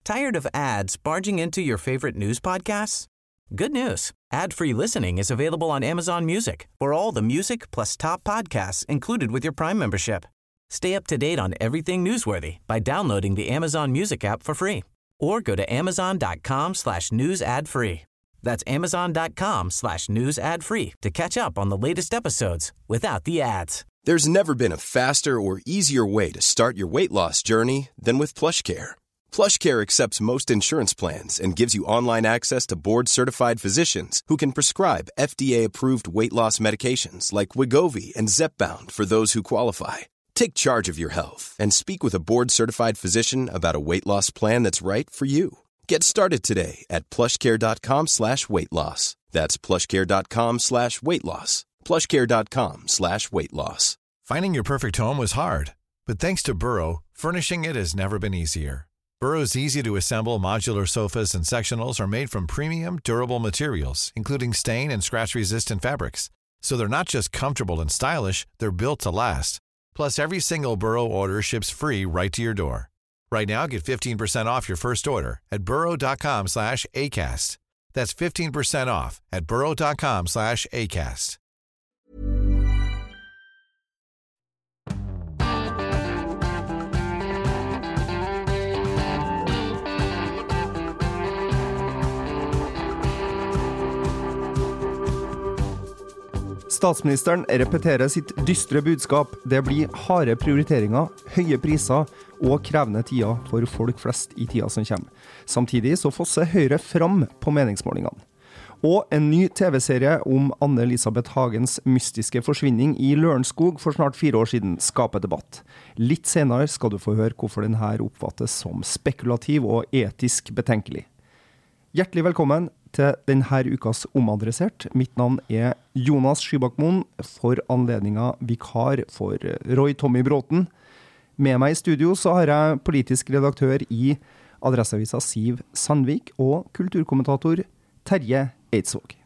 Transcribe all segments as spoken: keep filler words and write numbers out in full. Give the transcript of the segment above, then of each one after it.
Tired of ads barging into your favorite news podcasts? Good news. Ad-free listening is available on Amazon Music for all the music plus top podcasts included with your Prime membership. Stay up to date on everything newsworthy by downloading the Amazon Music app for free or go to amazon.com slash news ad free. That's amazon.com slash news ad free to catch up on the latest episodes without the ads. There's never been a faster or easier way to start your weight loss journey than with PlushCare. PlushCare accepts most insurance plans and gives you online access to board-certified physicians who can prescribe F D A-approved weight loss medications like Wegovy and Zepbound for those who qualify. Take charge of your health and speak with a board-certified physician about a weight loss plan that's right for you. Get started today at plushcare.com slash weight loss. That's plushcare.com slash weight loss. plushcare.com slash weight loss. Finding your perfect home was hard, but thanks to Burrow, furnishing it has never been easier. Burrow's easy-to-assemble modular sofas and sectionals are made from premium, durable materials, including stain and scratch-resistant fabrics. So they're not just comfortable and stylish, they're built to last. Plus, every single Burrow order ships free right to your door. Right now, get fifteen percent off your first order at burrow.com slash ACAST. That's fifteen percent off at burrow.com slash ACAST. Statsministeren repeterer sitt dystre budskap. Det blir harde prioriteringer, høye priser og krevende tider for folk flest i tida som kommer. Samtidig så fosser Høyre fram på meningsmålingene. Og en ny T V-serie om Anne-Elisabeth Hagens mystiske forsvinning i Lørenskog for snart fire år siden skaper debatt. Litt senere skal du få høre hvorfor den her oppfattes som spekulativ og etisk betenkelig. Hjertelig velkommen til denne ukas Omadressert. Mitt navn er Jonas Skybakmoen, for anledningen vikar for Roy Tommy Bråten. Med meg i studio så har jeg politisk redaktør i Adresseavisa Siv Sandvik og kulturkommentator Terje Eidsvåg.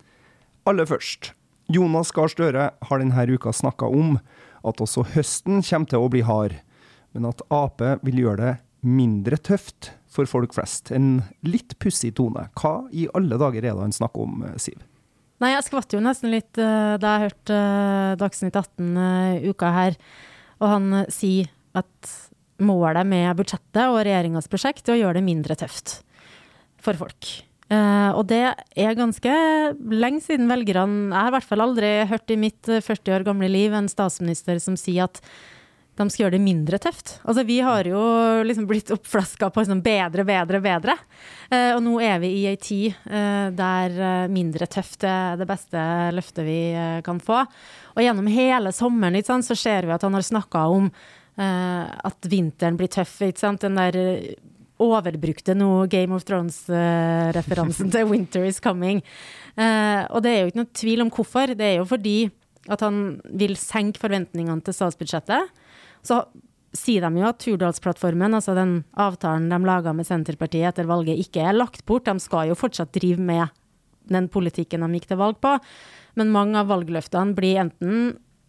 Aller først, Jonas Gahr Støre har denne uka snakket om at også høsten kommer til å bli hard, men at A P vil gjøre det mindre tøft for folk flest. En litt pussig tone. Hva i alle dager er det han snakker om, Siv? Nei, jeg skvatt jo nesten litt uh, da jeg hørte uh, Dagsnytt atten uh, uka her, og han uh, sier at målet med budsjettet og regjeringens prosjekt er å gjøre det mindre tøft for folk. Uh, og det er ganske lenge siden velgerne, jeg har i hvert fall aldri hørt i mitt førti år gamle liv en statsminister som sier at de skal gjøre det mindre tøft. Altså, vi har jo liksom blitt oppflasket på sånn bedre, bedre, bedre. Eh, og nå er vi i en tid eh, der mindre tøft er det beste løftet vi eh, kan få. Og gjennom hele sommeren, ikke sant, så ser vi at han har snakket om eh, at vinteren blir tøff, ikke sant? Den der overbrukte nå Game of Thrones-referansen til Winter is Coming. Eh, og det er jo ikke noe tvil om hvorfor. Det er jo fordi at han vil senke forventningene til statsbudsjettet. Så sier de jo at Hurdalsplattformen, altså den avtalen de laget med Senterpartiet etter valget, ikke er lagt bort. De skal jo fortsatt drive med den politikken de gikk til valg på. Men mange av valgløftene blir enten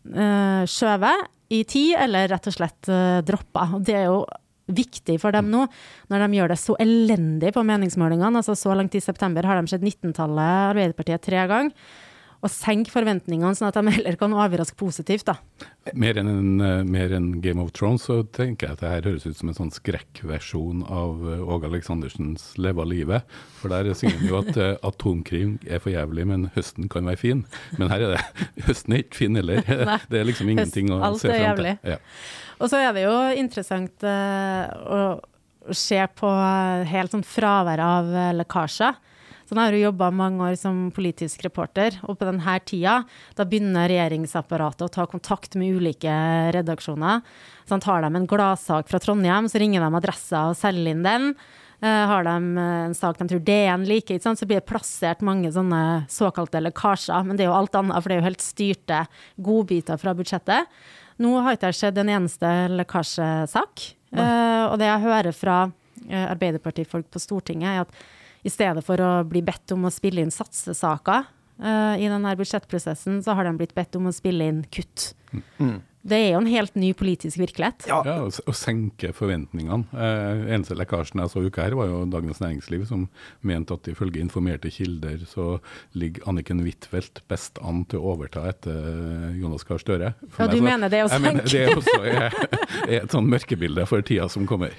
uh, skjøvet i tid, eller rett og slett uh, droppet. Og det er jo viktig for dem nå, når de gjør det så elendig på meningsmålingene. Altså så langt i september har de sett nittentallet Arbeiderpartiet tre ganger. Og senke forventningene sånn at de heller kan overraske positivt da. Mer enn, en, mer enn Game of Thrones så tenker jeg at det her høres ut som en sånn skrekkversjon av Åge Aleksandersens Leve av livet. For der sier han jo at uh, atomkrig er for jævlig, men høsten kan være fin. Men her er det, høsten er ikke fin heller. Det er liksom ingenting Høst, å se frem til. Ja. Og så er det jo interessant uh, å se på helt sånn fravær av uh, lekkasjer. Så nå har du jobbet mange år som politisk reporter, og på denne tida, da begynner regjeringsapparatet å ta kontakt med ulike redaksjoner. Så tar de en gladsak fra Trondheim, så ringer de adressa og selger inn den. Uh, har de en sak de tror D N liker, ikke sant? Så blir det plassert mange sånne såkalte lekkasjer, men det er jo alt annet, for det er jo helt styrte godbiter fra budsjettet. Nå har ikke det skjedd en eneste lekkasjesak, uh, og det jeg hører fra uh, Arbeiderpartifolk på Stortinget er at i stedet for å bli bedt om å spille inn satsesaker uh, i denne budsjettprosessen, så har de blitt bedt om å spille inn kutt. Mm. Det er jo en helt ny politisk virkelighet. Ja, ja og, og senke forventningene. Eh, eneste lekkasjen jeg så uka her var jo Dagens Næringsliv, som mente at ifølge informerte kilder så ligger Anniken Huitfeldt best an til å overta etter Jonas Gahr Støre. For ja, du så, mener det å senke? Det er også er, er et sånn mørkebilde for tida som kommer.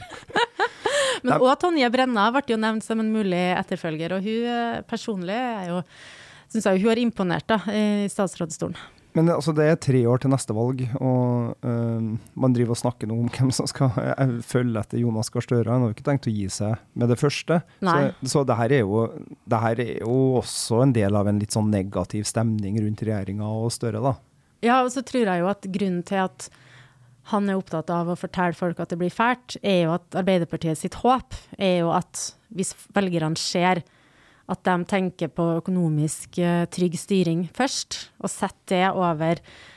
Men også Tonje Brenna ble jo nevnt som en mulig etterfølger, og hun personlig er jo, synes jeg hun har imponert da, i statsrådsstolen. Men altså, det er tre år til neste valg, og øh, man driver og snakker noe om hvem som skal øh, følge etter Jonas Gahr Støre. Han har jo ikke tenkt å gi seg med det første. Nei. Så, så det, her er jo, det her er jo også en del av en litt sånn negativ stemning rundt regjeringen og Støre da. Ja, og så tror jeg jo at grunnen til at han er opptatt av å fortelle folk at det blir fælt, er jo at Arbeiderpartiet sitt håp er jo at hvis velgerne ser at de tenker på økonomisk uh, trygg styring først, og setter det over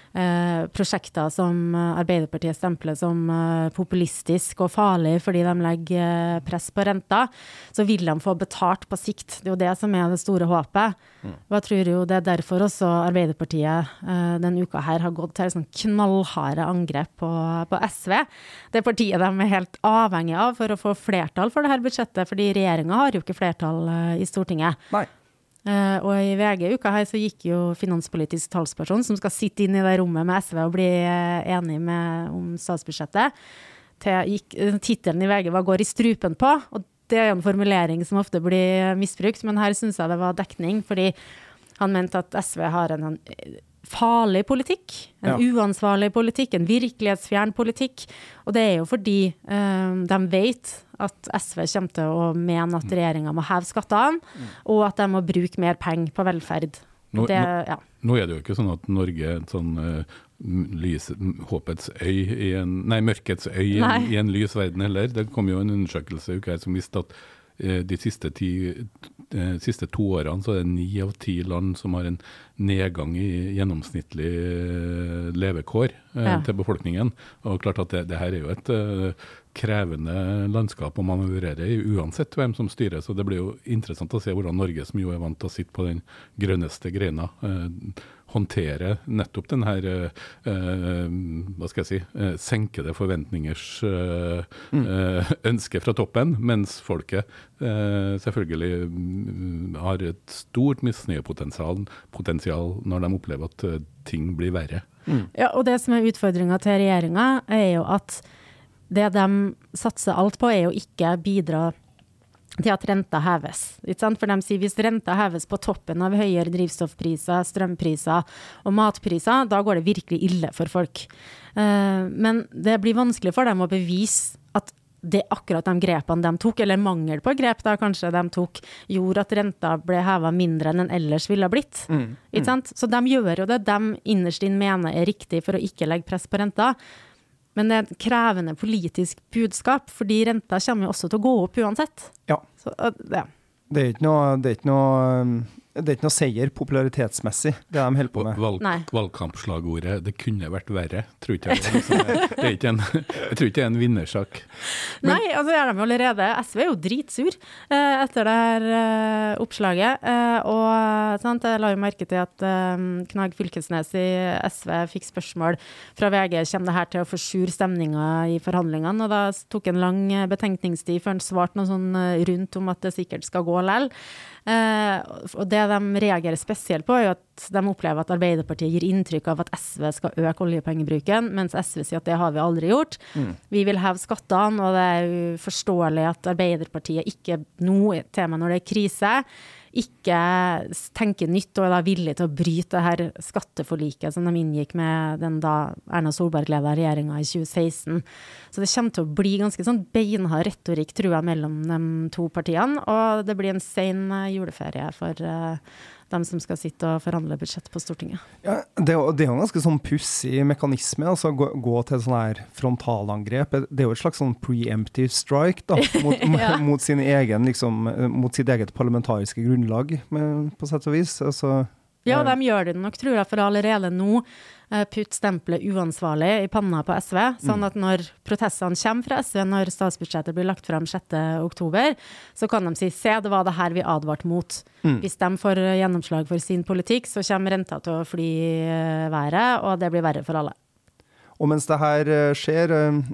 uh, prosjekter som Arbeiderpartiet stempler som uh, populistisk og farlig fordi de legger uh, press på renta, så vil de få betalt på sikt. Det er jo det som er det store håpet. Mm. Og jeg tror jo det er derfor også Arbeiderpartiet uh, denne uka her har gått til sånn knallharde angrep på, på S V. Det partiet de er helt avhengig av for å få flertall for det her budsjettet, fordi regjeringen har jo ikke flertall uh, i Stortinget. Nei. Uh, og i V G-uka her så gikk jo finanspolitisk talsperson som skal sitte inn i det rommet med S V og bli uh, enig med, om statsbudsjettet. Til, gikk, uh, titelen i V G var «Går i strupen på», og det er jo en formulering som ofte blir misbrukt, men her synes jeg det var dekning, fordi han mente at S V har en, en farlig politikk, en ja. uansvarlig politikk, en virkelighetsfjern politikk, og det er jo fordi uh, de vet at S V kommer til å mene at regjeringen må heve skattene, mm. og at de må bruke mer penger på velferd. Nå, det, ja. nå, nå er det jo ikke sånn at Norge er en sånn uh, lys, håpets øy i en, nei, mørkets øy i en, i en lys verden heller. Det kom jo en undersøkelse uke her som viste at uh, de siste, ti, uh, siste to årene så er det ni av ti land som har en nedgang i gjennomsnittlig uh, levekår uh, ja. til befolkningen. Og klart at det, det her er jo et uh, krevende landskap å manøvrere i uansett hvem som styrer, så det blir jo interessant å se hvordan Norge, som jo er vant til å sitte på den grønneste greina, eh, håndtere nettopp den her eh, hva skal jeg si, eh, senkede forventningers eh, mm. eh, ønske fra toppen, mens folket eh, selvfølgelig mm, har et stort misnøyepotensial potensial når de opplever at eh, ting blir verre. Mm. Ja, og det som er utfordringen til regjeringen er jo at det de satser alt på er jo ikke bidra til at renta heves. Ikke sant? For de sier hvis renta heves på toppen av høyere drivstoffpriser, strømpriser og matpriser, da går det virkelig ille for folk. Men det blir vanskelig for dem å bevise at det akkurat de grepene de tok, eller mangel på grep da kanskje de tok, gjorde at renta ble hevet mindre enn den ellers ville ha blitt. Mm. Ikke sant? Så de gjør jo det de innerst inn mener er riktig for å ikke legge press på renta. Men det er et krevende politisk budskap, fordi renta kommer jo også til å gå opp uansett. Ja. Så, ja. Det er ikke noe, det er ikke noe, det er ikke noe seier popularitetsmessig, det de holder på med. Valg, valgkampslagordet, det kunne vært verre, tror ikke jeg. Liksom, det er ikke en, jeg tror ikke det er en vinnersak. Men, Nei, altså er de jo allerede, S V er jo dritsur eh, etter det her eh, oppslaget, eh, og sant, jeg la jo merke til at eh, Knag Fylkesnes i S V fikk spørsmål fra V G, kommer det her til å forsure stemningen i forhandlingene, og da tok en lang betenkningstid før han svarte noe sånn rundt om at det sikkert skal gå lell. Eh, og det de reagerer spesielt på er jo at de opplever at Arbeiderpartiet gir inntrykk av at S V skal øke oljepengebruken, mens S V sier at det har vi aldri gjort. Mm. Vi vil heve skattene, og det er jo forståelig at Arbeiderpartiet ikke nå, tema når det er krise, ikke tenker nytt og er villig til å bryte det her skatteforliket som de inngikk med den da Erna Solberg-ledet regjeringen i tjue seksten. Så det kommer til å bli ganske sånn beinhard retorikk, tror jeg, mellom de to partiene, og det blir en sen juleferie for uh, dem som skal sitte og forhandle budsjett på Stortinget. Ja, det, det er jo en ganske sånn pussig mekanisme, altså gå, gå til sånn her frontalangrep. Det er jo et slags sånn preemptive strike da, mot, ja. mot sin egen, liksom, mot sitt eget parlamentariske grunnlag, med, på sett og vis. Altså, ja, de gjør det nok, tror jeg, for allerede nå putt stempelet uansvarlig i panna på S V, sånn at når protestene kommer fra S V, når statsbudsjettet blir lagt frem sjette oktober, så kan de si, se, det var det her vi advart mot. Mm. Hvis de får gjennomslag for sin politikk, så kommer renta til å fly været, og det blir verre for alle. Og mens det her skjer,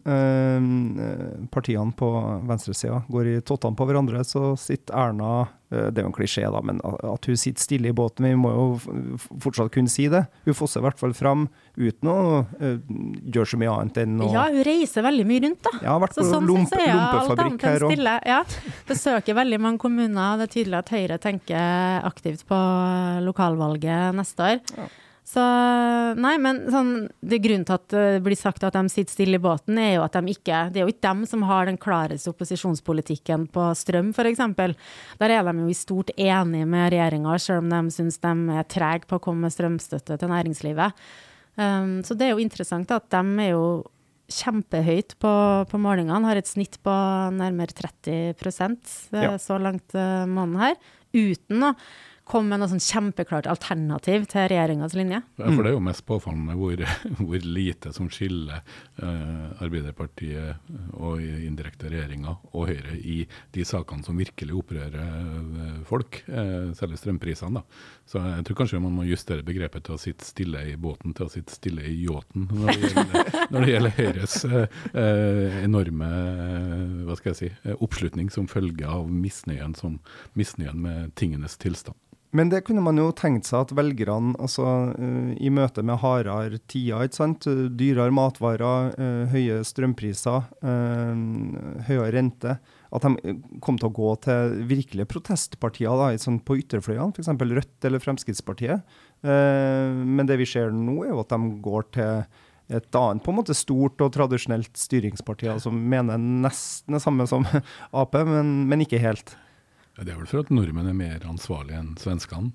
partiene på venstresiden går i tottene på hverandre, så sitter Erna, det er jo en klisjé da, men at hun sitter stille i båten, vi må jo fortsatt kunne si det. Hun fosser i hvert fall frem uten å gjøre så mye annet enn å... Ja, hun reiser veldig mye rundt da. Ja, vært på så sånn lompe, så er lompefabrikk her og... stille. Ja, besøker veldig mange kommuner, det er tydelig at Høyre tenker aktivt på lokalvalget neste år. Ja. Så, nei, men sånn, det grunnen til at det blir sagt at de sitter stille i båten er jo at de ikke, det er jo ikke dem som har den klareste opposisjonspolitikken på strøm, for eksempel. Der er de jo i stort enige med regjeringen, selv om de synes de er treg på å komme med strømstøtte til næringslivet. Um, så det er jo interessant at de er jo kjempehøyt på, på målingene, har et snitt på nærmere tretti prosent ja. Så langt uh, måneden her, uten å komme med noe sånn kjempeklart alternativ til regjeringens linje. Ja, for det er jo mest påfallende hvor, hvor lite som skiller eh, Arbeiderpartiet og indirekte regjeringer og Høyre i de sakene som virkelig opprører eh, folk, eh, særlig strømprisene. Da. Så jeg tror kanskje man må justere begrepet til å sitte stille i båten, til å sitte stille i yachten, når det gjelder, når det gjelder Høyres eh, enorme hva skal jeg si, oppslutning som følge av misnøyen, som, misnøyen med tingenes tilstand. Men det kunne man jo tenkt seg at velgerne, altså uh, i møte med hardere tider, ikke sant? Dyrere matvarer, uh, høye strømpriser, uh, høyere rente, at de kom til å gå til virkelige protestpartier da, sånn på ytterfløyene, for eksempel Rødt eller Fremskrittspartiet. Uh, men det vi ser nå er jo at de går til et annet på en måte stort og tradisjonelt styringsparti, som mener nesten det samme som A P, men, men ikke helt. Ja, det er vel for at nordmenn er mer ansvarlige enn svenskene.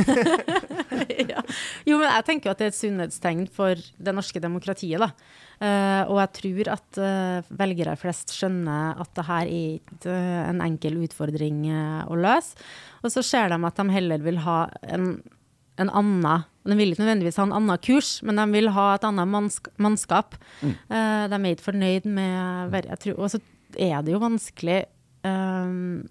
Ja. Jo, men jeg tenker at det er et sunnhetstegn for det norske demokratiet da. Uh, og jeg tror at uh, velgere flest skjønner at det her er ikke uh, en enkel utfordring uh, å løse. Og så ser de at de heller vil ha en, en annen, de vil ikke nødvendigvis ha en annen kurs, men de vil ha et annet mannsk- mannskap. Mm. Uh, de er ikke fornøyd med, jeg tror, og så er det jo vanskelig um,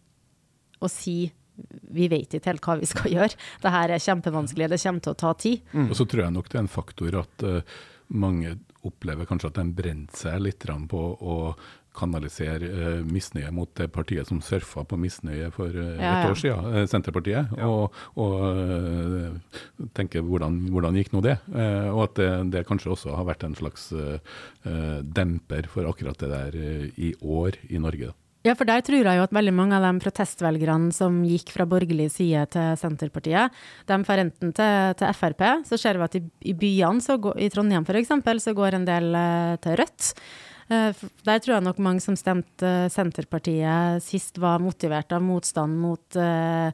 å si, vi vet ikke helt hva vi skal gjøre. Dette er kjempevanskelig, det kommer til å ta tid. Mm. Og så tror jeg nok det er en faktor at uh, mange opplever kanskje at de brenner seg litt på å kanalisere uh, misnøye mot det partiet som surfet på misnøye for uh, ja, ja. et år siden, uh, Senterpartiet, ja. og, og uh, tenke hvordan, hvordan gikk nå det? Uh, og at det, det kanskje også har vært en slags uh, uh, demper for akkurat det der uh, i år i Norge. Ja, for der tror jeg jo at veldig mange av de protestvelgerne som gikk fra borgerlig side til Senterpartiet, de får enten til, til F R P, så ser vi at i, i byene, så går, i Trondheim for eksempel, så går en del uh, til Rødt. Uh, der tror jeg nok mange som stemte uh, Senterpartiet sist var motivert av motstand mot uh,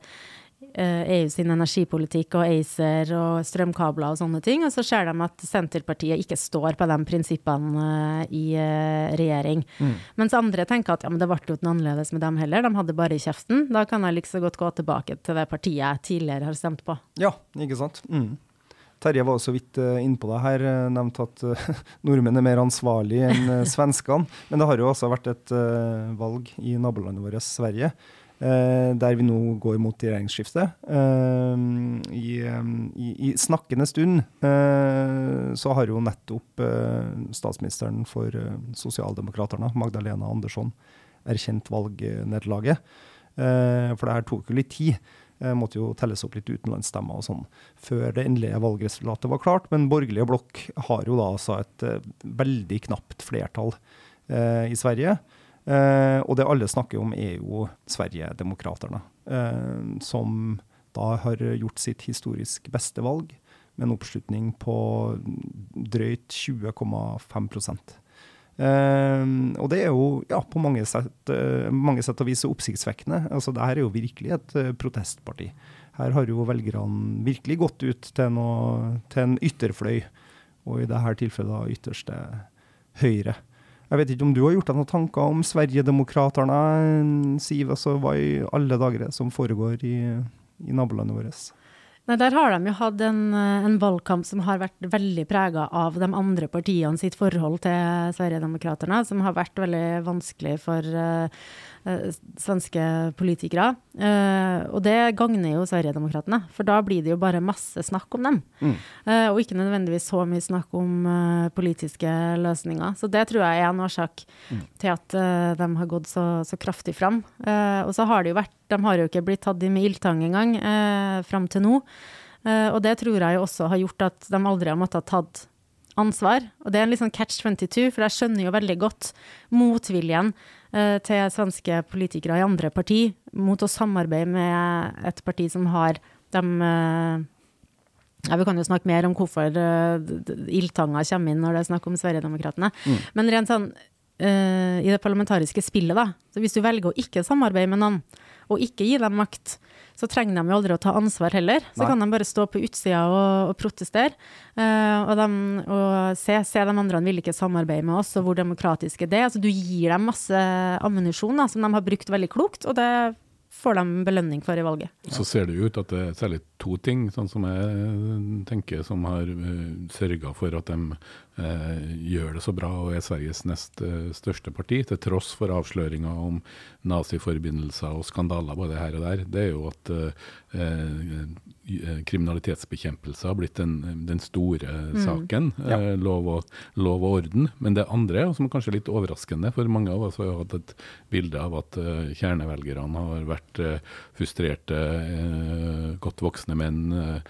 E U sin energipolitikk og ACER og strømkabler og sånne ting, og så ser de at Senterpartiet ikke står på de prinsippene i regjering. Mm. Mens andre tenker at ja, men det ble jo ikke noe annerledes med dem heller, de hadde bare i kjeften. Da kan jeg liksom godt gå tilbake til det partiet jeg tidligere har stemt på. Ja, ikke sant? Mm. Terje var så vidt uh, inn på det her, nevnt at uh, nordmenn er mer ansvarlig enn uh, svenskene, men det har jo også vært et uh, valg i nabolandet vårt, Sverige, Uh, der vi nå går mot regjeringsskifte. Uh, i, um, i, I snakkende stund uh, så har jo nettopp uh, statsministeren for uh, Sosialdemokraterne, Magdalena Andersson, erkjent valgnederlaget. Uh, for det her tok jo litt tid. Uh, måtte jo telles opp litt utenlandsstemmer og sånn, før det endelige valgresultatet var klart. Men borgerlige blokk har jo da altså et uh, veldig knapt flertall uh, i Sverige. Uh, og det alle snakker om er jo Sverigedemokraterna, uh, som da har gjort sitt historisk beste valg, med en oppslutning på drøyt tjue komma fem prosent. Uh, og det er jo ja, på mange sett, uh, mange sett og vis oppsiktsvekkende. Altså, det her er jo virkelig et uh, protestparti. Her har jo velgerne virkelig gått ut til, noe, til en ytterfløy, og i dette tilfellet ytterste høyre. Jeg vet ikke om du har gjort deg noen tanker om Sverigedemokraterna, Siv, altså hva i alle dager som foregår i, i nabolandet vårt? Nei, der har de jo hatt en, en valgkamp som har vært veldig preget av de andre partiene sitt forhold til Sverigedemokraterna, som har vært veldig vanskelig for uh, eh, svenske politikere. Eh, og det gagner jo Sverigedemokraterne, for da blir det jo bare masse snakk om dem. Mm. Eh, og ikke nødvendigvis så mye snakk om eh, politiske løsninger. Så det tror jeg er en årsak mm. til at eh, de har gått så, så kraftig fram. Eh, og så har det jo vært, de har jo ikke blitt tatt i med ildtang engang eh, fram til nå. Eh, og det tror jeg jo også har gjort at de aldri har måttet ha tatt ansvar, og det er en litt sånn catch tjueto, for jeg skjønner jo veldig godt motviljen eh, til svenske politikere i andre parti mot å samarbeide med et parti som har de, eh, ja, vi kan jo snakke mer om hvorfor eh, ildtanga kommer inn når det er snakk om Sverigedemokraterne, mm. men rent sånn eh, i det parlamentariske spillet da, så hvis du velger å ikke samarbeide med noen, og ikke gi dem makt, så trenger de jo aldri å ta ansvar heller. Så Nei. Kan de bare stå på utsida og, og protestere. Uh, og, de, og se, se de andre vil ikke samarbeide med oss, og hvor demokratisk er det. Altså, du gir dem masse ammunisjon da, som de har brukt veldig klokt, og det får de belønning for i valget. Så ser det ut at det er særlig to ting, sånn som jeg tenker, som har uh, sørget for at de uh, gjør det så bra og er Sveriges nest uh, største parti, til tross for avsløringer om naziforbindelser og skandaler både her og der. Det er jo at uh, uh, kriminalitetsbekjempelse har blitt den, den store mm. saken, ja. uh, lov, og, lov og orden. Men det andre, og som er kanskje litt overraskende, for mange av oss har jo hatt et bilde av at uh, kjernevelgerne har vært uh, frustrerte, uh, godt voksne menn uh,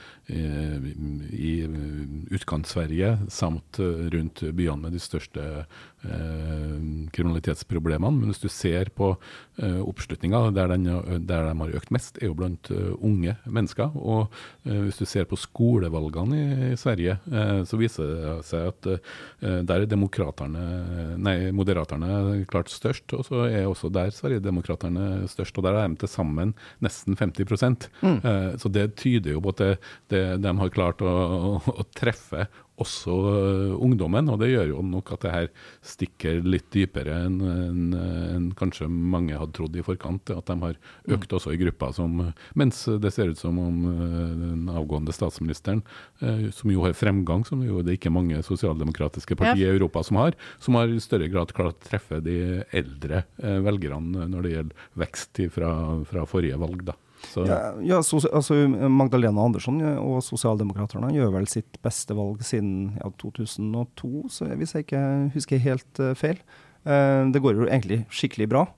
i utkant-Sverige, samt rundt byene med de største eh, kriminalitetsproblemene. Men hvis du ser på eh, oppslutninga, der, den, der de har økt mest, er jo blant uh, unge mennesker. Og eh, hvis du ser på skolevalgene i, i Sverige, eh, så viser det seg at eh, der er demokraterne, nei, moderaterne klart størst, og så er også der Sverigedemokraterne størst, og der er de til sammen nesten femti prosent. Mm. Eh, så det tyder jo på at det, det, de har klart å, å, å treffe også uh, ungdommen, og det gjør jo nok at det her stikker litt dypere enn en, en kanskje mange hadde trodd i forkant, at de har økt også i gruppa, som, mens det ser ut som om uh, den avgående statsministeren, uh, som jo har fremgang, som jo det er ikke mange sosialdemokratiske partier ja. I Europa som har, som har i større grad klart å treffe de eldre uh, velgerne når det gjelder vekst fra, fra forrige valg da. Så. Ja, ja så, altså Magdalena Andersson og Sosialdemokraterne gjør vel sitt beste valg siden ja, to tusen og to, så hvis jeg ikke husker helt uh, feil. Uh, det går jo egentlig skikkelig bra.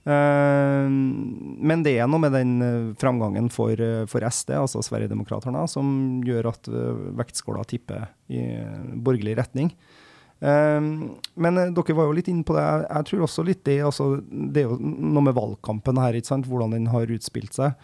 Uh, men det er noe med den uh, framgangen for, uh, for S D, altså Sverigedemokraterne, som gjør at uh, vektskåla tipper i uh, borgerlig retning. Uh, men uh, dere var jo litt inne på det. Jeg, jeg tror også litt det, altså, det er jo noe med valgkampen her, ikke sant? Hvordan den har utspilt seg.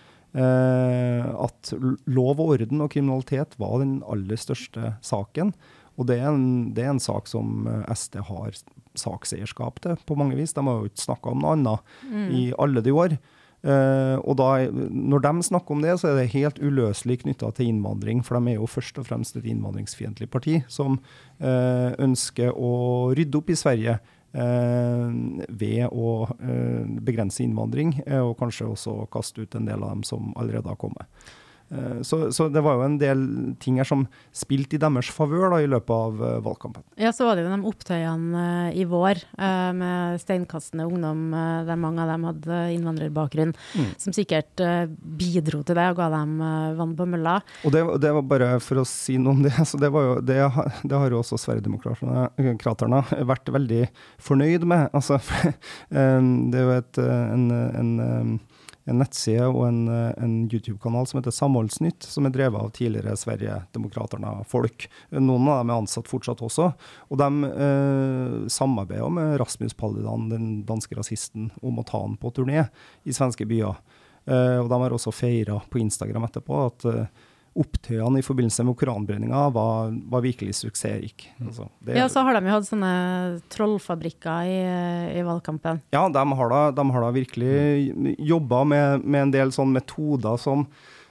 Uh, at lov og orden og kriminalitet var den aller største saken. Og det er en, det er en sak som S D har sakseierskap til på mange vis. De har jo ikke snakket om noe annet mm. i alle de år. Uh, og da, når de snakker om det, så er det helt uløselig knyttet til innvandring, for de er jo først og fremst et innvandringsfiendtlig parti som uh, ønsker å rydde opp i Sverige uh, ved å uh, begrense innvandring, uh, og kanskje også kaste ut en del av dem som allerede har kommet. Uh, så, så det var jo en del ting her som spilte i deres favør da, i løpet av uh, valgkampen. Ja, så var det jo de opptøyene uh, i vår uh, med steinkastende ungdom, uh, der mange av dem hadde innvandrerbakgrunn, mm. som sikkert uh, bidro til det og ga dem uh, vann på mølla. Og det, det var bare for å si noe om det, så det, var jo, det, det har jo også Sverigedemokraterne vært veldig fornøyd med. Altså, um, det er jo et, en, en, en en nettside og en, en YouTube-kanal som heter Samholdsnytt, som er drevet av tidligere Sverigedemokraterne folk. Noen av dem er ansatt fortsatt også, og de eh, samarbeider med Rasmus Paludan, den danske rasisten, om å ta han på turné i svenske byer. Eh, og de har også feiret på Instagram etterpå at eh, opptøyene i forbindelse med koranbrenninga var, var virkelig suksessrik. Altså, det, ja, så har de jo hatt sånne trollfabrikker i, i valgkampen. Ja, de har da, de har da virkelig jobbet med, med en del sånne metoder som,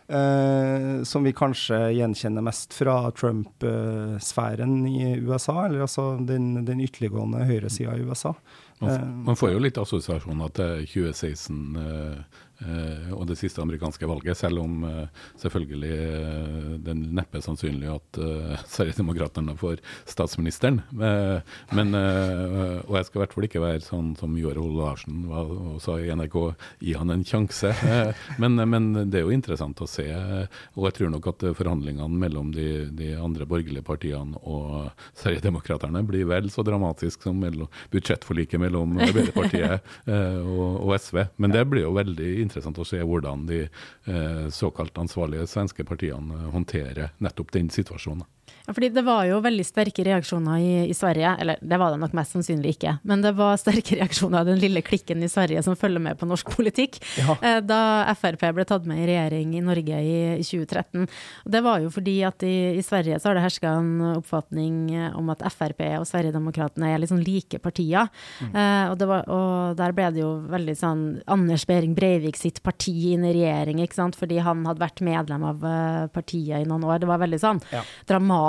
eh, som vi kanskje gjenkjenner mest fra Trump-sfæren i U S A, eller altså den, den ytterliggående høyresiden i U S A. Man, man får jo litt assosiasjoner til tjue seksten uh, eh, og det siste amerikanske valget, selv om eh, selvfølgelig eh, det er neppe sannsynlig at eh, Sverigedemokraterna får statsministeren. Eh, men, eh, og jeg skal i hvert fall ikke være sånn som Joar Hoel Larsen var, og sa i N R K, gi han en sjanse. Eh, men, men det er jo interessant å se, og jeg tror nok at forhandlingene mellom de, de andre borgerlige partiene og Sverigedemokraterna blir vel så dramatisk som mellom, budsjettforliket mellom Arbeiderpartiet eh, og, og S V. Men det blir jo veldig interessant å se hvordan de eh, såkalt ansvarlige svenske partiene håndterer nettopp den situasjonen. Ja, fordi det var jo veldig sterke reaksjoner i, i Sverige, eller det var det nok mest sannsynlig ikke, men det var sterke reaksjoner av den lille klikken i Sverige som følger med på norsk politikk, ja. eh, da F R P ble tatt med i regjering i Norge i, i tjue tretten. Og det var jo fordi at i, i Sverige så har det hersket en oppfatning om at F R P og Sverigedemokraterna er liksom like partier, mm. eh, og, det var, og der ble det jo veldig sånn Anders Behring Breivik sitt parti inn i regjering, ikke sant, fordi han hadde vært medlem av uh, partiet i noen år. Det var veldig sånn ja. dramatisk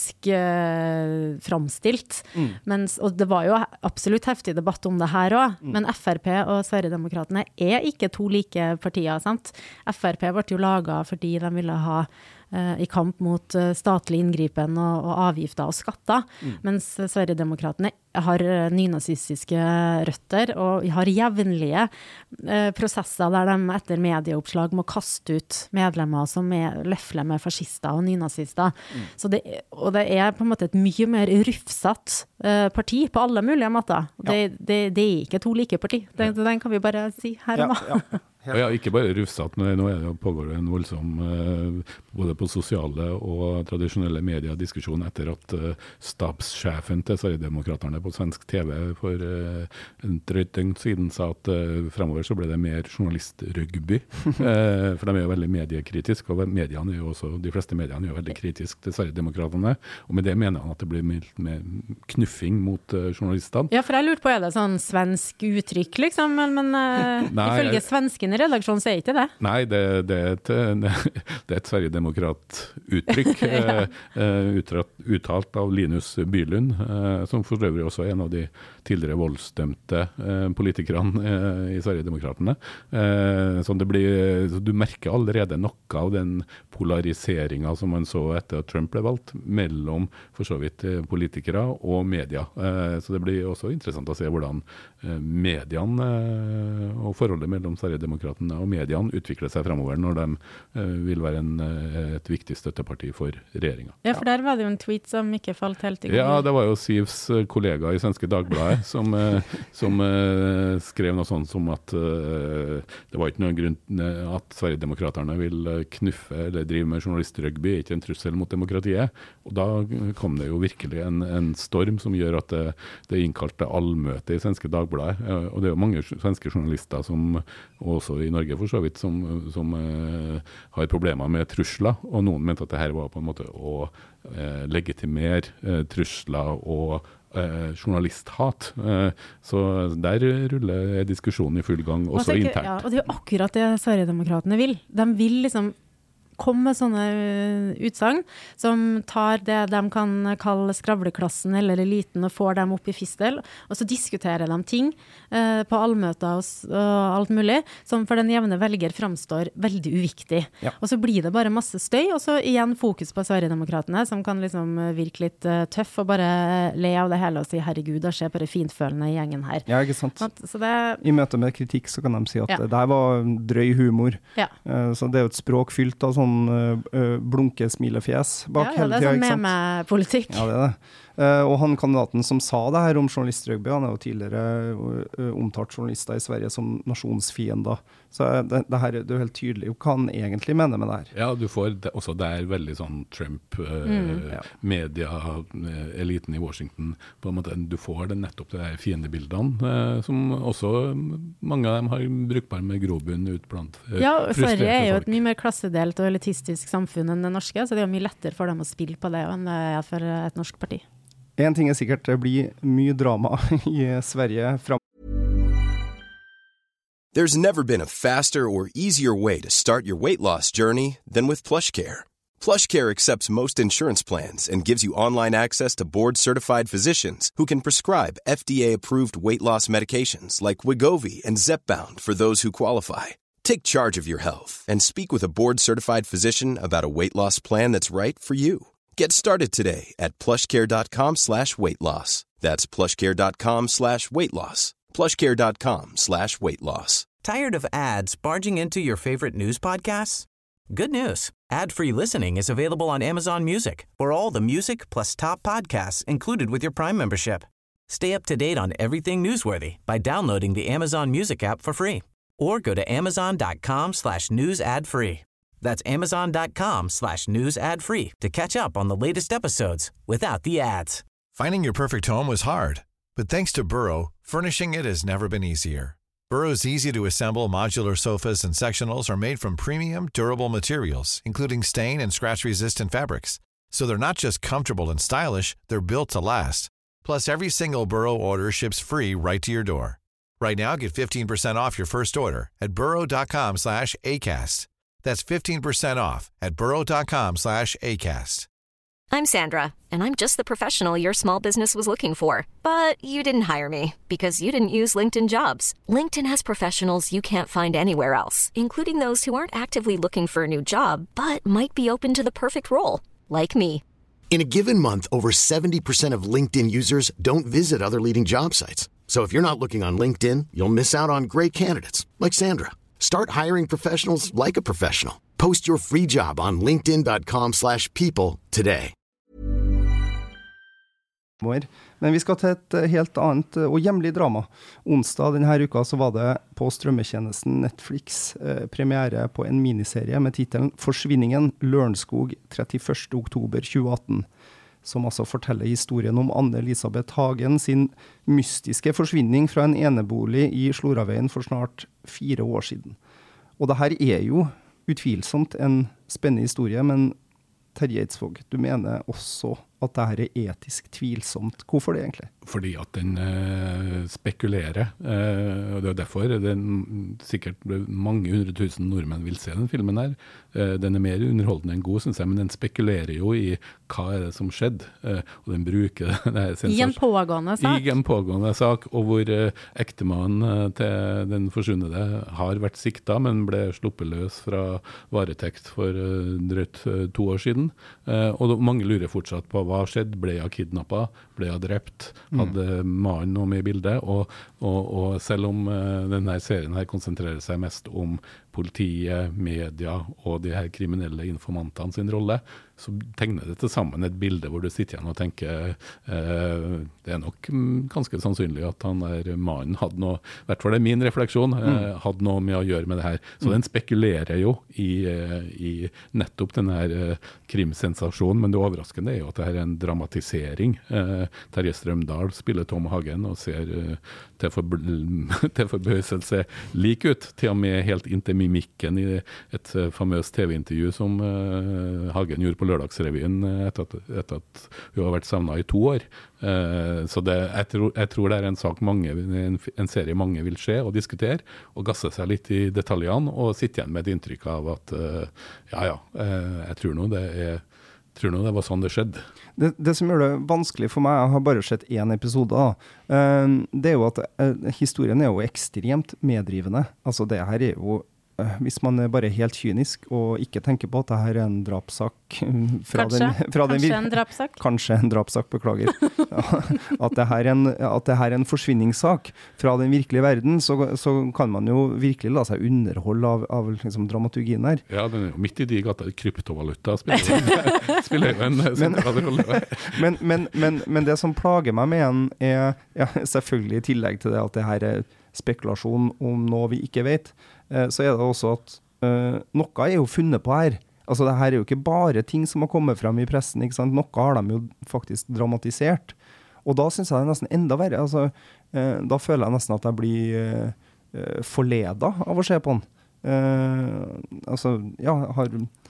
eh, framstilt. Mm. Mens, og det var jo absolutt heftig debatt om det her også, mm. men F R P og Sverigedemokraterna er ikke to like partier, sant? F R P ble jo laget fordi de ville ha eh, i kamp mot eh, statlig inngripen og, og avgifter og skatter, mm. mens Sverigedemokraterna har nynazistiske røtter og har jevnlige eh, prosesser der de etter medieoppslag må kaste ut medlemmer som er løfler med fascister og nynazister. Mm. Så det, og det er på en måte et mye mer rufsatt eh, parti på alle mulige måter. Det, ja. det, det er ikke to like parti. Det, den kan vi bare si her og nå. Ja, ja. Ja. Ja, ikke bare rufsatt, men nå er det, pågår det en voldsom eh, både på sosiale og tradisjonelle mediediskusjon etter at eh, stabssjefen til Sverigedemokraterna på svensk T V for eh, en drøyt døgn siden sa at eh, fremover så ble det mer journalistrugby, eh, for de er jo veldig mediekritiske, og mediene er jo også, de fleste mediene er jo veldig kritiske til Sverigedemokraterna, og med det mener han at det blir mer, mer knuffing mot eh, journalistene. Ja, for jeg lurte på, er det sånn svensk uttrykk, liksom, men, men eh, Nei, ifølge svensken redaksjonen sier ikke det? Nei, det, det, er, et, det er et Sverigedemokrat-uttrykk, ja. uh, uttalt av Linus Bylund, uh, som for øvrig også er en av de tidligere voldsdømte uh, politikerne uh, i Sverigedemokraterne. Uh, så det blir, så du merker allerede noe av den polariseringen som man så etter at Trump ble valgt, mellom for så vidt politikere og media. Uh, så det blir også interessant å se hvordan uh, mediene uh, og forholdet mellom Sverigedemokraterne og mediene utvikler seg fremover når de uh, vil være en, uh, et viktig støtteparti for regjeringen. Ja, for der var det jo en tweet som ikke falt helt i gang. Ja, det var jo Sivs kollega i Svenske Dagbladet som, uh, som uh, skrev noe sånt som at uh, det var ikke noen grunn at Sverigedemokraterne vil knuffe eller drive med journalistrugby, ikke en trussel mot demokratiet. Og da kom det jo virkelig en, en storm som gjør at det, det innkalte allmøte i Svenske Dagbladet, uh, og det er jo mange svenske journalister som også i Norge for så vidt, som, som uh, har problemer med trusler, og noen mente at det her var på en måte å uh, legitimere uh, trusler og uh, journalisthat. Uh, så der ruller diskusjonen i full gang, også tenker, internt. Ja, og det er jo akkurat det Sverigedemokraterne vil. De vil liksom komme med sånne utsagn som tar det de kan kalle skravleklassen eller eliten og får dem opp i fistel, og så diskuterer de ting eh, på allmøter og, og alt mulig, som for den jevne velger framstår veldig uviktig. Ja. Og så blir det bare masse støy, og så igjen fokus på Sverigedemokraterne, som kan liksom virke litt uh, tøff og bare le av det hele og si, herregud, det skjer bare fintfølende i gjengen her. Ja, ikke sant. Så det, I møte med kritikk så kan de si at ja. det her var drøy humor. Ja. Uh, så det er jo et språk fylt av sånn sånn uh, blunke smilefjes bak ja, hele tida, ikke sant? Ja, det er sånn med-med-politikk. Ja, det er det. Uh, og han kandidaten som sa det her om journalistrugby, han er jo tidligere uh, omtalt journalister i Sverige som nasjonsfiender. Så det, det her det er jo helt tydelig hva han egentlig mener med det her. Ja, du får det, også der veldig sånn Trump, uh, mm. ja. media, uh, eliten i Washington, på en måte, du får det nettopp det der fiendebildene, uh, som også mange av dem har brukbar med grobunn ut blant uh, ja, Sverige er jo et mye mer klassedelt og elitistisk samfunn enn det norske, så det er jo mye lettere for dem å spille på det enn det er for et norsk parti. En ting er sikkert, det blir mye drama i Sverige fram. There's never been a faster or easier way to start your weight loss journey than with PlushCare. PlushCare accepts most insurance plans and gives you online access to board-certified physicians who can prescribe F D A-approved weight loss medications like Wegovy and Zepbound for those who qualify. Take charge of your health and speak with a board-certified physician about a weight loss plan that's right for you. Get started today at plushcare.com slash weight loss. That's plushcare.com slash weight loss. plushcare.com slash weight loss. Tired of ads barging into your favorite news podcasts? Good news. Ad-free listening is available on Amazon Music for all the music plus top podcasts included with your Prime membership. Stay up to date on everything newsworthy by downloading the Amazon Music app for free or go to amazon.com slash news ad free. That's amazon.com slash news ad free to catch up on the latest episodes without the ads. Finding your perfect home was hard, but thanks to Burrow, furnishing it has never been easier. Burrow's easy-to-assemble modular sofas and sectionals are made from premium, durable materials, including stain and scratch-resistant fabrics. So they're not just comfortable and stylish, they're built to last. Plus, every single Burrow order ships free right to your door. Right now, get fifteen percent off your first order at burrow.com slash ACAST. That's fifteen percent off at burrow.com slash ACAST. I'm Sandra, and I'm just the professional your small business was looking for. But you didn't hire me because you didn't use LinkedIn Jobs. LinkedIn has professionals you can't find anywhere else, including those who aren't actively looking for a new job, but might be open to the perfect role, like me. In a given month, over seventy percent of LinkedIn users don't visit other leading job sites. So if you're not looking on LinkedIn, you'll miss out on great candidates like Sandra. Start hiring professionals like a professional. Post your free job on linkedin.com slash people today. Men vi skal til et helt annet og hjemlig drama. Onsdag denne uka så var det på strømmetjenesten Netflix eh, premiere på en miniserie med titelen Forsvinningen Lørenskog trettiførste oktober tjueatten, som altså forteller historien om Anne-Elisabeth Hagen sin mystiske forsvinning fra en enebolig i Sloraveien for snart fire år siden. Og det her er jo utvilsomt en spennende historie, men Terje Eidsvåg, du mener også at det her er etisk tvilsomt. Hvorfor det egentlig? Fordi at den uh, spekulerer, uh, og det er derfor den, sikkert mange hundre tusen nordmenn vil se den filmen her. Uh, den er mer underholdende enn god, synes jeg, men den spekulerer jo i hva er det som skjedde, uh, og den bruker det. I en pågående sak? I en pågående sak, og hvor uh, ektemannen uh, til den forsvunne har vært sikta, men ble sluppet løs fra varetekt for uh, drøtt uh, to år siden. Uh, og mange lurer fortsatt på hva skjedde, ble jeg kidnappet, ble jeg drept, hadde mannen noe med i bildet, og, og, og selv om uh, denne serien her konsentrerer seg mest om politiet, media og de her kriminelle informantene sin rolle, så tegner det til sammen et bilde hvor du sitter igjen og tenker eh, det er nok ganske sannsynlig at han der mannen hadde noe, i hvert fall det er min refleksjon, eh, mm. hadde noe med å gjøre med det her. Så mm. den spekulerer jo i, i nettopp denne her eh, krimsensasjonen, men det overraskende er jo at det her er en dramatisering. Eh, Terje Strømdal spiller Tom Hagen og ser eh, til, for, til forbøselse lik ut, til og med helt inntil mimikken i et uh, famøst T V-intervju som uh, Hagen gjorde på Lørdagsrevyen etter at, etter at hun har vært savnet i to år. Uh, så det, jeg, tror, jeg tror det er en sak mange, en, en serie mange vil se og diskutere, og gasse seg litt i detaljene, og sitte igjen med et inntrykk av at uh, ja, ja, uh, jeg tror nå det er tror nå det var sånn det skjedde. Det, det som gjør det vanskelig for meg, jeg har bare sett en episode da, uh, det er jo at uh, historien er jo ekstremt meddrivende. Altså det her er jo hvis man er bare helt kynisk og ikke tenker på at det her er en drapssak fra kanskje, den, fra kanskje den, en drapssak kanskje en drapssak, beklager at det her er en, at det her er en forsvinningssak fra den virkelige verden, så, så kan man jo virkelig la seg underholde av, av liksom, dramaturgien her. Ja, den er jo midt i de gata, kryptovaluta spiller, spiller jo en sentral rolle. men, men, men, men det som plager meg med en er ja, selvfølgelig i tillegg til det at det her er spekulasjon om noe vi ikke vet, så er det også at uh, noe er jo funnet på her. Altså det her er jo ikke bare ting som har kommet frem i pressen, ikke sant? Noe har de jo faktisk dramatisert. Og da synes jeg det er nesten enda verre. Altså, uh, da føler jeg nesten at jeg blir uh, forledet av å se på den. Uh, altså, ja, har...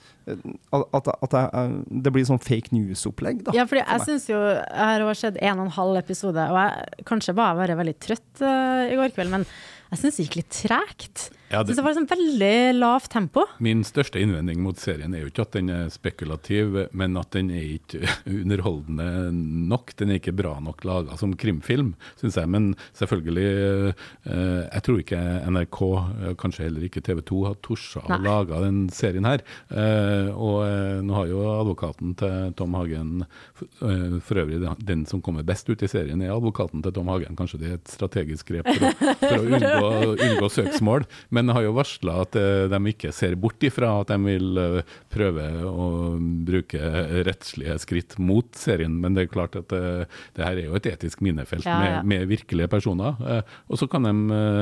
At, at jeg, det blir sånn fake news-opplegg da. Ja, fordi jeg for synes jo jeg har sett en og en halv episode, og jeg kanskje var jeg veldig trøtt uh, i går kveld, men jeg synes det gikk litt tregt. Ja, det, så det var sånn veldig lavt tempo. Min største innvending mot serien er jo ikke at den er spekulativ, men at den er ikke underholdende nok. Den er ikke bra nok laget som krimfilm, synes jeg. Men selvfølgelig, eh, jeg tror ikke N R K, kanskje heller ikke T V to, har torset å lage den serien her. Eh, og eh, nå har jo advokaten til Tom Hagen, eh, for øvrig den som kommer best ut i serien er advokaten til Tom Hagen. Kanskje det er et strategisk grep for å, for å unngå, unngå søksmål. Men har jo varslet at uh, de ikke ser bort ifra at de vil uh, prøve å bruke rettslige skritt mot serien, men det er klart at uh, det her er jo et etisk minefelt ja, ja. Med, med virkelige personer. Uh, og så kan de,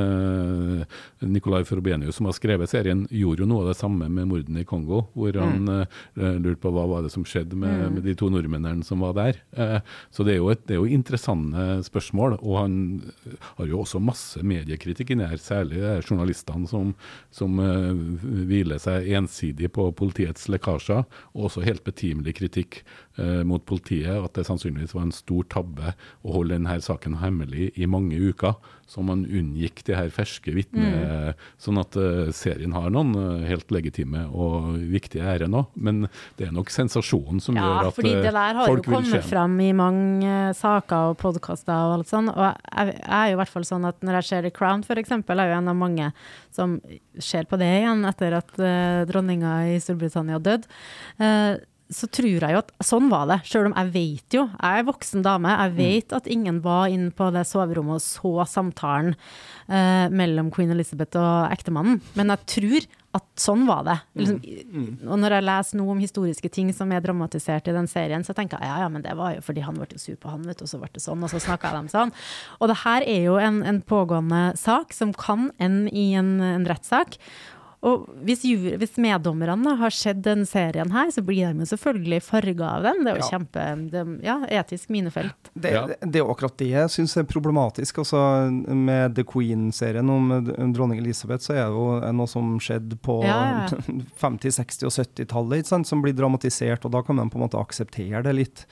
uh, Nikolai Frobenius som har skrevet serien, gjorde jo noe av det samme med morden i Kongo, hvor han uh, lurte på hva var det som skjedde med, mm. med de to nordmennene som var der. Uh, så det er, jo et, det er jo interessante spørsmål, og han har jo også masse mediekritikk inni her, særlig journalistene som, som uh, hviler seg ensidig på politiets lekkasjer, og også helt betimelig kritikk uh, mot politiet, at det sannsynligvis var en stor tabbe å holde denne saken hemmelig i mange uker, så man unngikk de her ferske vittne, mm. sånn at uh, serien har noen uh, helt legitime og viktige ære nå, men det er nok sensasjonen som ja, gjør at uh, folk vil skjemme. Ja, fordi det der har jo kommet frem i mange uh, saker og podcaster og alt sånt, og jeg, jeg er jo i hvert fall sånn at når jeg ser The Crown for eksempel, er jo en av mange som ser på det igjen etter at uh, dronninga i Storbritannia døde, uh, så tror jeg jo at sånn var det, selv om jeg vet jo, jeg er voksen dame, jeg vet at ingen var inne på det soverommet og så samtalen uh, mellom Queen Elizabeth og ektemannen, men jeg tror at sånn var det. Liksom, og når jeg leser noe om historiske ting som er dramatisert i den serien, så tenker jeg, ja, ja, men det var jo fordi han ble sur på han, vet du, og så ble det sånn, og så snakket jeg dem sånn. Og det her er jo en, en pågående sak som kan ende i en, en rettssak. Og hvis, hvis meddommerne har sett den serien her, så blir de jo selvfølgelig farget av den. Det er jo ja. Kjempe, det, ja, etisk minefelt. Det, det, det er jo akkurat det jeg synes er problematisk. Altså, med The Queen-serien om dronning Elisabeth, så er det jo noe som skjedde på ja, ja. femti-, seksti- og sytti-tallet, ikke sant, som blir dramatisert, og da kan man på en måte akseptere det litt.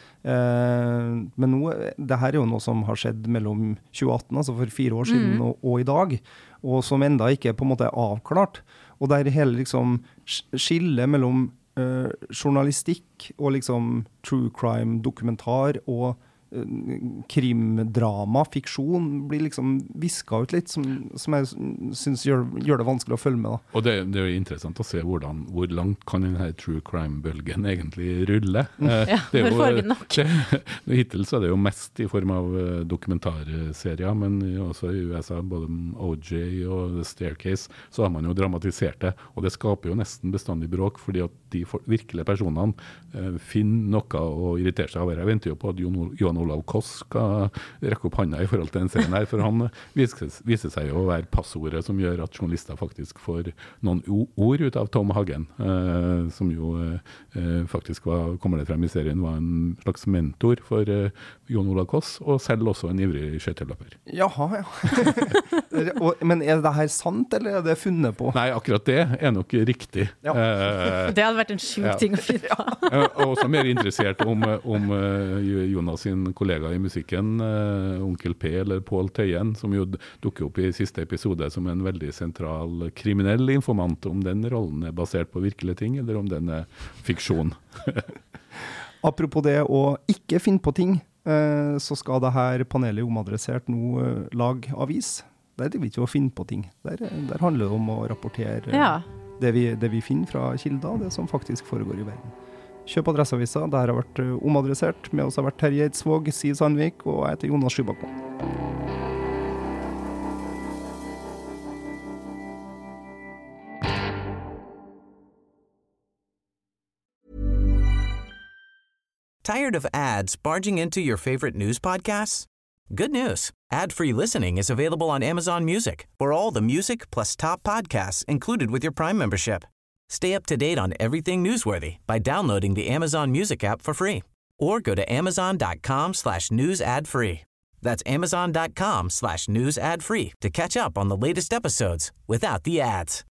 Eh, men nå, det her er jo noe som har skjedd mellom tjue atten, altså for fire år siden, mm. og, og i dag, og som enda ikke på en måte er avklart. Og der hele liksom skille mellom uh, journalistikk og liksom true crime dokumentar og uh, krimdrama, fiksjon blir liksom visket ut litt, som, som jeg synes gjør, gjør det vanskelig å følge med. Da. Og det, det er jo interessant å se hvordan, hvor langt kan denne true crime-bølgen egentlig rulle. Mm. Ja, det er jo, hvor får vi nok? Det, hittil så er det jo mest i form av dokumentarserier, men også i U S A, både O J og The Staircase, så har man jo dramatisert det, og det skaper jo nesten bestandig bråk, fordi at de for, virkelige personene eh, finner noe å irritere seg over. Jeg venter jo på at Jon, Jon Olav Koss skal rekke opp handa i forhold til den serien her, for han viser, viser seg jo å være passordet som gjør at journalister faktisk får noen ord ut av Tom Hagen, eh, som jo eh, faktisk var, kommer det frem i serien, var en slags mentor for eh, Jon Olav Koss, og selv også en ivrig skøyteløper. Jaha, ja. og, men er det her sant, eller er det funnet på? Nei, akkurat det er nok riktig. Ja. Eh, det hadde vært en sjuk ja. ting å finne på. Og også mer interessert om, om uh, Jonas sin kollega i musikken, uh, Onkel P eller Pål Tøyen, som jo dukker opp i siste episode som en veldig sentral kriminell informant, om den rollen er basert på virkelige ting, eller om den er fiksjon. Apropos det å ikke finne på ting, uh, så skal det her panelet omadressert nå uh, lage avis. Der er det ikke å finne på ting. Der, der handler det om å rapportere ja. det, vi, det vi finner fra kilder, det som faktisk foregår i verden. Kjøp Adresseavisa, det her har vært omadressert. Med oss har vært Terje Eidsvåg, Siv Sandvik, og jeg heter Jonas Skybakman. Tired of ads barging into your favorite news podcasts? Good news. Ad-free listening is available on Amazon Music for all the music plus top podcasts included with your Prime membership. Stay up to date on everything newsworthy by downloading the Amazon Music app for free or go to amazon.com slash news ad free. That's amazon.com slash news ad free to catch up on the latest episodes without the ads.